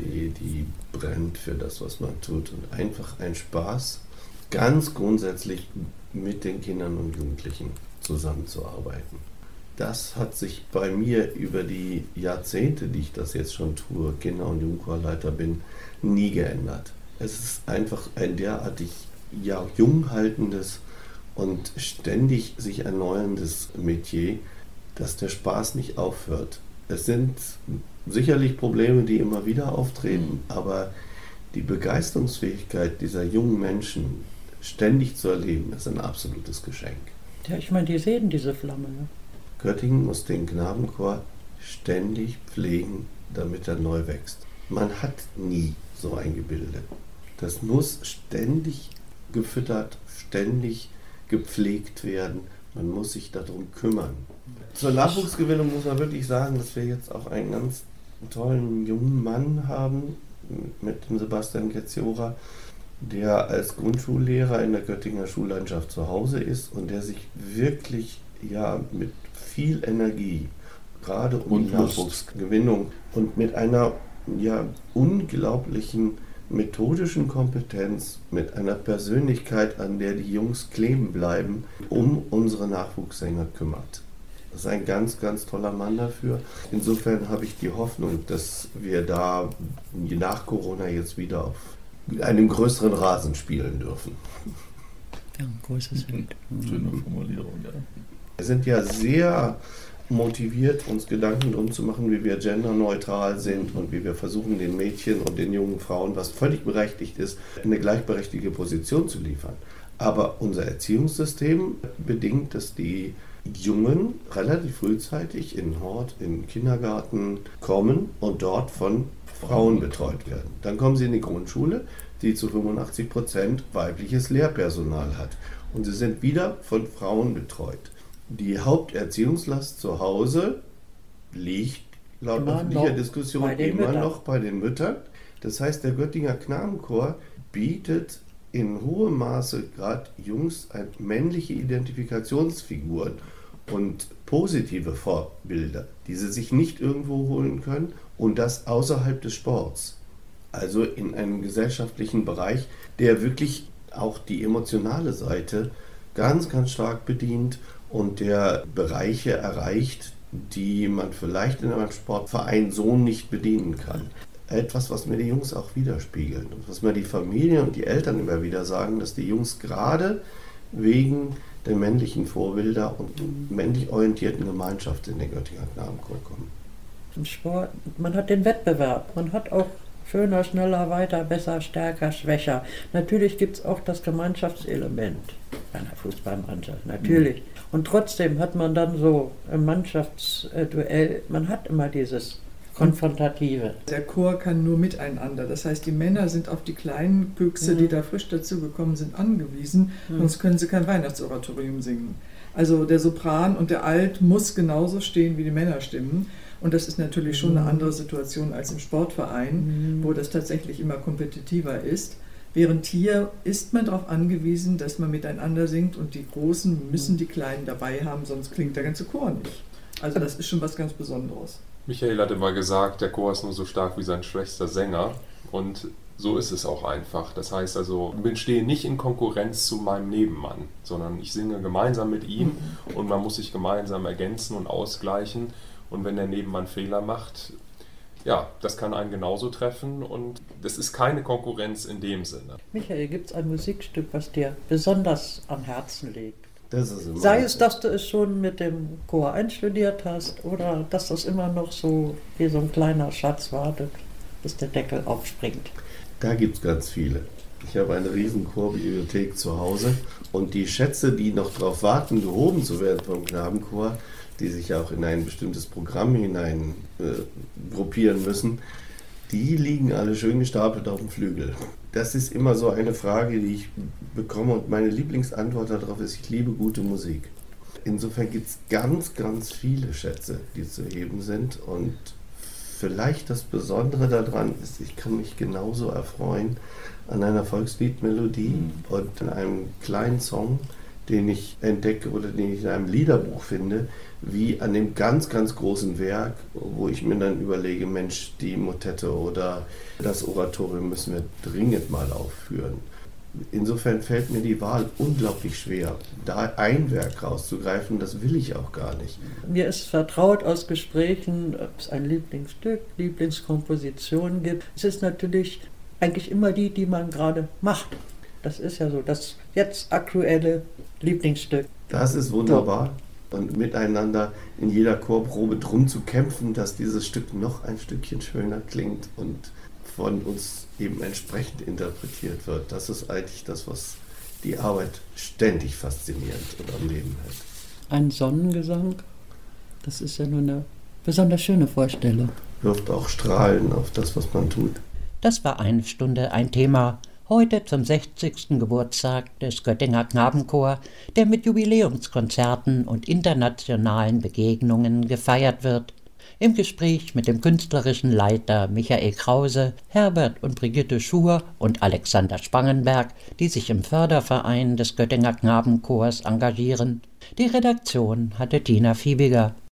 die brennt für das, was man tut. Und einfach ein Spaß, ganz grundsätzlich mit den Kindern und Jugendlichen zusammenzuarbeiten. Das hat sich bei mir über die Jahrzehnte, die ich das jetzt schon tue, Kinder- und Jugendchorleiter bin, nie geändert. Es ist einfach ein derartig jung haltendes und ständig sich erneuerndes Metier, dass der Spaß nicht aufhört. Es sind sicherlich Probleme, die immer wieder auftreten, aber die Begeisterungsfähigkeit dieser jungen Menschen ständig zu erleben, ist ein absolutes Geschenk. Ja, ich meine, die sehen diese Flamme, ne? Göttingen muss den Knabenchor ständig pflegen, damit er neu wächst. Man hat nie so ein Gebilde. Das muss ständig gefüttert, ständig gepflegt werden. Man muss sich darum kümmern. Zur Nachwuchsgewinnung muss man wirklich sagen, dass wir jetzt auch einen ganz tollen jungen Mann haben, mit dem Sebastian Getziora, der als Grundschullehrer in der Göttinger Schullandschaft zu Hause ist und der sich wirklich mit viel Energie, gerade um die Nachwuchsgewinnung und mit einer unglaublichen methodischen Kompetenz, mit einer Persönlichkeit, an der die Jungs kleben bleiben, um unsere Nachwuchssänger kümmert. Das ist ein ganz, ganz toller Mann dafür. Insofern habe ich die Hoffnung, dass wir da nach Corona jetzt wieder auf einem größeren Rasen spielen dürfen. Ja, ein großes Bild. Schöne Formulierung, ja. Wir sind ja sehr motiviert, uns Gedanken darum zu machen, wie wir genderneutral sind und wie wir versuchen, den Mädchen und den jungen Frauen, was völlig berechtigt ist, eine gleichberechtigte Position zu liefern. Aber unser Erziehungssystem bedingt, dass die Jungen relativ frühzeitig in Hort, in den Kindergarten kommen und dort von Frauen betreut werden. Dann kommen sie in die Grundschule, die zu 85% weibliches Lehrpersonal hat. Und sie sind wieder von Frauen betreut. Die Haupterziehungslast zu Hause liegt laut Immer öffentlicher noch Diskussion bei den immer Müttern. noch bei den Müttern. Das heißt, der Göttinger Knabenchor bietet in hohem Maße gerade Jungs männliche Identifikationsfiguren und positive Vorbilder, die sie sich nicht irgendwo holen können und das außerhalb des Sports. Also in einem gesellschaftlichen Bereich, der wirklich auch die emotionale Seite ganz, ganz stark bedient und der Bereiche erreicht, die man vielleicht in einem Sportverein so nicht bedienen kann. Etwas, was mir die Jungs auch widerspiegeln und was mir die Familie und die Eltern immer wieder sagen, dass die Jungs gerade wegen der männlichen Vorbilder und männlich orientierten Gemeinschaft in den Göttinger Knabenchor kommen. Im Sport, man hat den Wettbewerb, man hat auch schöner, schneller, weiter, besser, stärker, schwächer. Natürlich gibt es auch das Gemeinschaftselement bei einer Fußballmannschaft, natürlich. Und trotzdem hat man dann so im Mannschaftsduell, man hat immer dieses Konfrontative. Der Chor kann nur miteinander. Das heißt, die Männer sind auf die kleinen Büchse, die da frisch dazugekommen sind, angewiesen, sonst können sie kein Weihnachtsoratorium singen. Also der Sopran und der Alt muss genauso stehen wie die Männerstimmen. Und das ist natürlich schon eine andere Situation als im Sportverein, wo das tatsächlich immer kompetitiver ist. Während hier ist man darauf angewiesen, dass man miteinander singt und die Großen müssen die Kleinen dabei haben, sonst klingt der ganze Chor nicht. Also das ist schon was ganz Besonderes. Michael hat immer gesagt, der Chor ist nur so stark wie sein schwächster Sänger. Und so ist es auch einfach. Das heißt also, ich stehe nicht in Konkurrenz zu meinem Nebenmann, sondern ich singe gemeinsam mit ihm und man muss sich gemeinsam ergänzen und ausgleichen. Und wenn der Nebenmann Fehler macht, ja, das kann einen genauso treffen und das ist keine Konkurrenz in dem Sinne. Michael, gibt es ein Musikstück, was dir besonders am Herzen liegt? Das ist immer Sei es, dass du es schon mit dem Chor einstudiert hast oder dass das immer noch so wie so ein kleiner Schatz wartet, bis der Deckel aufspringt. Da gibt es ganz viele. Ich habe eine riesen Chorbibliothek zu Hause und die Schätze, die noch darauf warten, gehoben zu werden vom Knabenchor, die sich auch in ein bestimmtes Programm hinein gruppieren müssen, die liegen alle schön gestapelt auf dem Flügel. Das ist immer so eine Frage, die ich bekomme und meine Lieblingsantwort darauf ist, ich liebe gute Musik. Insofern gibt es ganz, ganz viele Schätze, die zu heben sind und vielleicht das Besondere daran ist, ich kann mich genauso erfreuen an einer Volksliedmelodie und an einem kleinen Song, den ich entdecke oder den ich in einem Liederbuch finde, wie an dem ganz, ganz großen Werk, wo ich mir dann überlege, Mensch, die Motette oder das Oratorium müssen wir dringend mal aufführen. Insofern fällt mir die Wahl unglaublich schwer, da ein Werk rauszugreifen, das will ich auch gar nicht. Mir ist vertraut aus Gesprächen, ob es ein Lieblingsstück, Lieblingskomposition gibt. Es ist natürlich eigentlich immer die man gerade macht. Das ist ja so das jetzt aktuelle Lieblingsstück. Das ist wunderbar. Und miteinander in jeder Chorprobe drum zu kämpfen, dass dieses Stück noch ein Stückchen schöner klingt und von uns eben entsprechend interpretiert wird. Das ist eigentlich das, was die Arbeit ständig faszinierend und am Leben hält. Ein Sonnengesang, das ist ja nur eine besonders schöne Vorstellung. Wirft auch Strahlen auf das, was man tut. Das war eine Stunde ein Thema. Heute zum 60. Geburtstag des Göttinger Knabenchor, der mit Jubiläumskonzerten und internationalen Begegnungen gefeiert wird. Im Gespräch mit dem künstlerischen Leiter Michael Krause, Herbert und Brigitte Schur und Alexander Spangenberg, die sich im Förderverein des Göttinger Knabenchors engagieren. Die Redaktion hatte Tina Fiebiger.